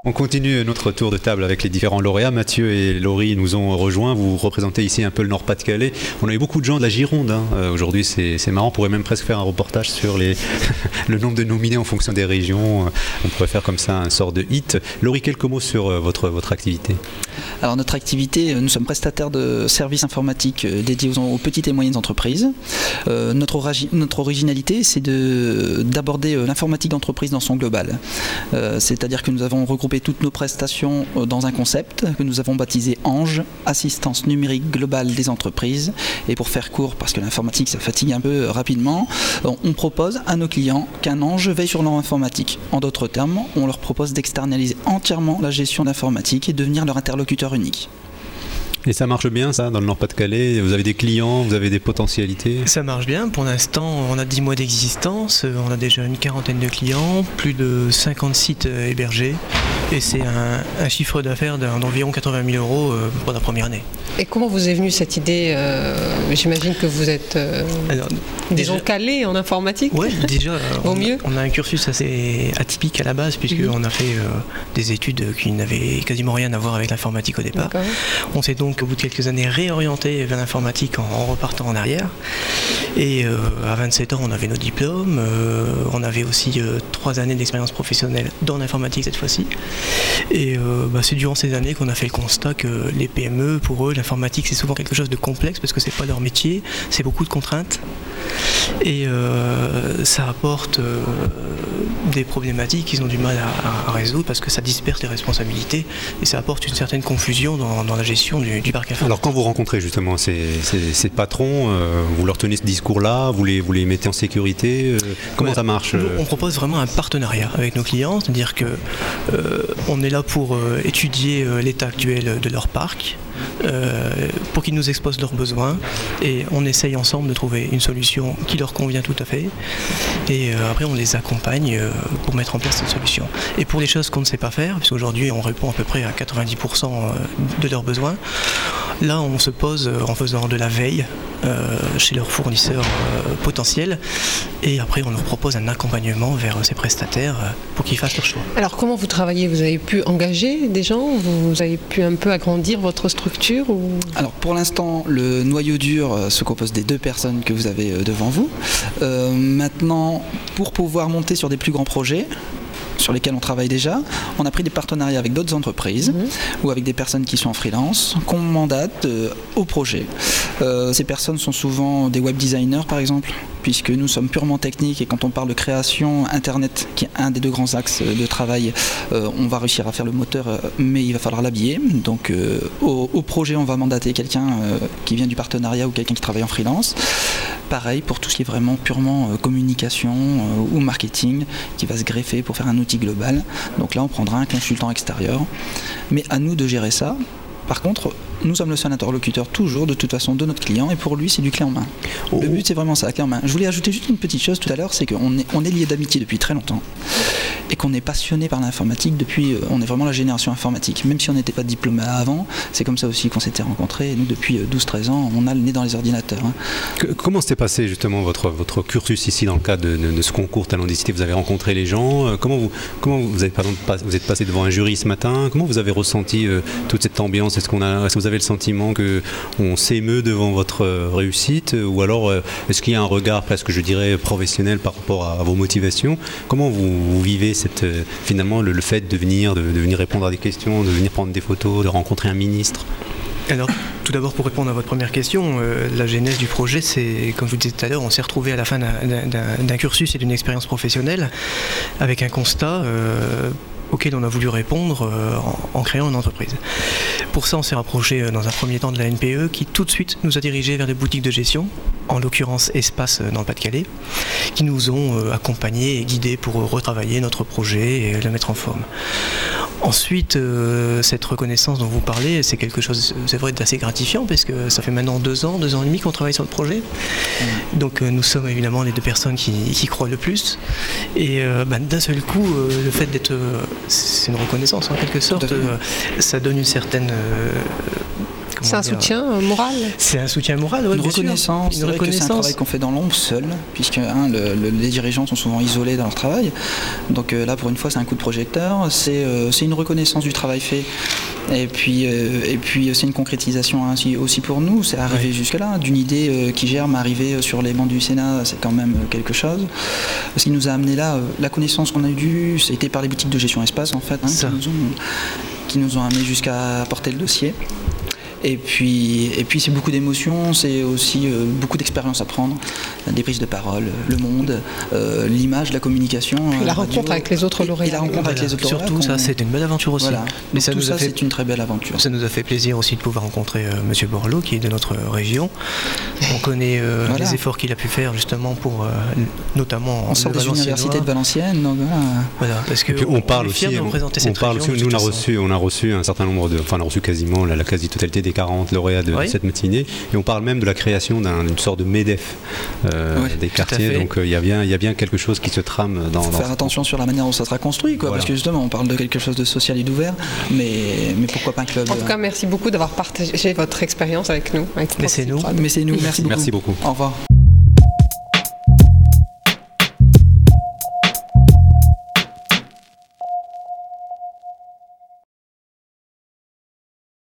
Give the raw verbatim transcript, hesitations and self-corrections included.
On continue notre tour de table avec les différents lauréats. Mathieu et Laurie nous ont rejoints. Vous représentez ici un peu le Nord-Pas-de-Calais. On a eu beaucoup de gens de la Gironde. Hein. Euh, aujourd'hui, c'est, c'est marrant. On pourrait même presque faire un reportage sur les le nombre de nominés en fonction des régions. On pourrait faire comme ça un sort de hit. Laurie, quelques mots sur euh, votre, votre activité. Alors, notre activité, nous sommes prestataires de services informatiques dédiés aux, aux petites et moyennes entreprises. Euh, notre, origi- notre originalité, c'est de, d'aborder l'informatique d'entreprise dans son global. Euh, c'est-à-dire que nous avons regroupé toutes nos prestations dans un concept que nous avons baptisé Ange, assistance numérique globale des entreprises. Et pour faire court, parce que l'informatique ça fatigue un peu rapidement, on propose à nos clients qu'un Ange veille sur leur informatique. En d'autres termes, on leur propose d'externaliser entièrement la gestion de l'informatique et devenir leur interlocuteur unique. Et ça marche bien, ça, dans le Nord-Pas-de-Calais? Vous avez des clients, vous avez des potentialités? Ça marche bien. Pour l'instant, on a dix mois d'existence. On a déjà une quarantaine de clients, plus de cinquante sites hébergés. Et c'est un, un chiffre d'affaires d'environ quatre-vingt mille euros pour la première année. Et comment vous est venue cette idée? euh, J'imagine que vous êtes, euh, Alors, disons, déjà, calé en informatique. Oui, déjà, Au on, mieux. on a un cursus assez atypique à la base, puisqu'on mmh. a fait euh, des études qui n'avaient quasiment rien à voir avec l'informatique au départ. D'accord. On s'est donc, au bout de quelques années, réorienté vers l'informatique en, en repartant en arrière. Et euh, à vingt-sept ans, on avait nos diplômes. Euh, on avait aussi euh, trois années d'expérience professionnelle dans l'informatique cette fois-ci. Et euh, bah, c'est durant ces années qu'on a fait le constat que les P M E, pour eux, l'informatique c'est souvent quelque chose de complexe parce que c'est pas leur métier, c'est beaucoup de contraintes et euh, ça apporte euh, des problématiques qu'ils ont du mal à, à résoudre parce que ça disperse les responsabilités et ça apporte une certaine confusion dans, dans la gestion du, du parc informatique. Alors quand vous rencontrez justement ces, ces, ces patrons, euh, vous leur tenez ce discours-là, vous les, vous les mettez en sécurité, euh, comment ouais, ça marche? Nous, on propose vraiment un partenariat avec nos clients, c'est-à-dire que euh, on est là pour euh, étudier euh, l'état actuel de leur parc, euh, pour qu'ils nous exposent leurs besoins et on essaye ensemble de trouver une solution qui leur convient tout à fait et euh, après on les accompagne euh, pour mettre en place cette solution. Et pour les choses qu'on ne sait pas faire, parce qu'aujourd'hui on répond à peu près à quatre-vingt-dix pour cent de leurs besoins, là on se pose en faisant de la veille euh, chez leurs fournisseurs euh, potentiels et après on leur propose un accompagnement vers ces prestataires euh, pour qu'ils fassent leur choix. Alors comment vous travaillez? Vous avez pu engager des gens? Vous avez pu un peu agrandir votre structure ou... Alors pour l'instant le noyau dur se compose des deux personnes que vous avez devant vous. Euh, maintenant pour pouvoir monter sur des plus grands projets sur lesquels on travaille déjà, on a pris des partenariats avec d'autres entreprises mmh. ou avec des personnes qui sont en freelance, qu'on mandate euh, au projet. Euh, ces personnes sont souvent des web designers par exemple, puisque nous sommes purement techniques et quand on parle de création Internet, qui est un des deux grands axes de travail, euh, on va réussir à faire le moteur, euh, mais il va falloir l'habiller. Donc euh, au, au projet, on va mandater quelqu'un euh, qui vient du partenariat ou quelqu'un qui travaille en freelance. Pareil pour tout ce qui est vraiment purement euh, communication euh, ou marketing, qui va se greffer pour faire un outil global. Donc là, on prendra un consultant extérieur. Mais à nous de gérer ça. Par contre, nous sommes le seul interlocuteur toujours de toute façon de notre client et pour lui c'est du clé en main. Oh. Le but c'est vraiment ça, clé en main. Je voulais ajouter juste une petite chose tout à l'heure, c'est qu'on est, on est lié d'amitié depuis très longtemps et qu'on est passionné par l'informatique depuis, euh, on est vraiment la génération informatique. Même si on n'était pas diplômé avant, c'est comme ça aussi qu'on s'était rencontrés et nous depuis douze treize ans on a le nez dans les ordinateurs. Hein. Que, comment s'est passé justement votre, votre cursus ici dans le cadre de, de, de ce concours Talendicité? Vous avez rencontré les gens, comment vous, comment vous, avez, par exemple, pas, vous êtes passé devant un jury ce matin, comment vous avez ressenti euh, toute cette ambiance? Est-ce, qu'on a, est-ce que vous avez le sentiment qu'on s'émeut devant votre réussite ou alors euh, est-ce qu'il y a un regard presque je dirais professionnel par rapport à, à vos motivations? Comment vous, vous vivez cette, euh, finalement le, le fait de venir, de, de venir répondre à des questions, de venir prendre des photos, de rencontrer un ministre? Alors, tout d'abord, pour répondre à votre première question, euh, la genèse du projet, c'est, comme je vous disais tout à l'heure, on s'est retrouvé à la fin d'un, d'un, d'un cursus et d'une expérience professionnelle avec un constat euh, auquel on a voulu répondre euh, en, en créant une entreprise. Pour ça, on s'est rapproché euh, dans un premier temps de la N P E qui tout de suite nous a dirigés vers des boutiques de gestion, en l'occurrence Espace euh, dans le Pas-de-Calais, qui nous ont euh, accompagnés et guidés pour euh, retravailler notre projet et euh, le mettre en forme. Ensuite, euh, cette reconnaissance dont vous parlez, c'est quelque chose, c'est vrai, d'assez gratifiant parce que ça fait maintenant deux ans, deux ans et demi qu'on travaille sur le projet. Mmh. Donc euh, nous sommes évidemment les deux personnes qui, qui croient le plus. Et euh, bah, d'un seul coup, euh, le fait d'être, euh, c'est une reconnaissance en quelque sorte, euh, ça donne une certaine euh, C'est un soutien euh, moral. C'est un soutien moral, ouais, une bien reconnaissance. Une C'est vrai reconnaissance. que c'est un travail qu'on fait dans l'ombre seul, puisque hein, le, le, les dirigeants sont souvent isolés dans leur travail. Donc euh, là, pour une fois, c'est un coup de projecteur. C'est euh, c'est une reconnaissance du travail fait. Et puis, euh, et puis c'est une concrétisation hein, aussi pour nous. C'est arrivé ouais. jusque-là, d'une idée euh, qui germe, arriver sur les bancs du Sénat, c'est quand même quelque chose. Ce qui nous a amené là, euh, la connaissance qu'on a eue, c'était par les boutiques de gestion espace en fait, hein, qui, nous ont, qui nous ont amené jusqu'à porter le dossier. Et puis, et puis c'est beaucoup d'émotions, c'est aussi euh, beaucoup d'expérience à prendre, des prises de parole, le monde, euh, l'image, la communication. Puis la rencontre radio, avec les autres lauréats. Et la rencontre voilà. avec les autres lauréats. Surtout, ça, c'était une belle aventure aussi. Voilà. Mais donc, ça tout nous ça, a fait... c'est une très belle aventure. Ça nous a fait plaisir aussi de pouvoir rencontrer euh, M. Borloo, qui est de notre région. On connaît euh, voilà. les efforts qu'il a pu faire justement pour, euh, notamment, on sort des universités de Valenciennes. Donc voilà. Voilà, parce que on, on parle aussi. On, on parle aussi. Nous, on a reçu, on a reçu un certain nombre de, enfin, on a reçu quasiment la, la quasi-totalité des quarante lauréats de oui. cette matinée, et on parle même de la création d'une sorte de MEDEF euh, oui, des quartiers, donc il euh, y, a bien, y a bien quelque chose qui se trame dans... Il faut dans faire attention sur la manière dont ça sera construit, quoi, voilà. parce que justement on parle de quelque chose de social et d'ouvert, mais, mais pourquoi pas un club. En tout cas, merci beaucoup d'avoir partagé votre expérience avec nous. Avec mais c'est nous. Mais c'est nous, merci beaucoup. Merci beaucoup. Au revoir.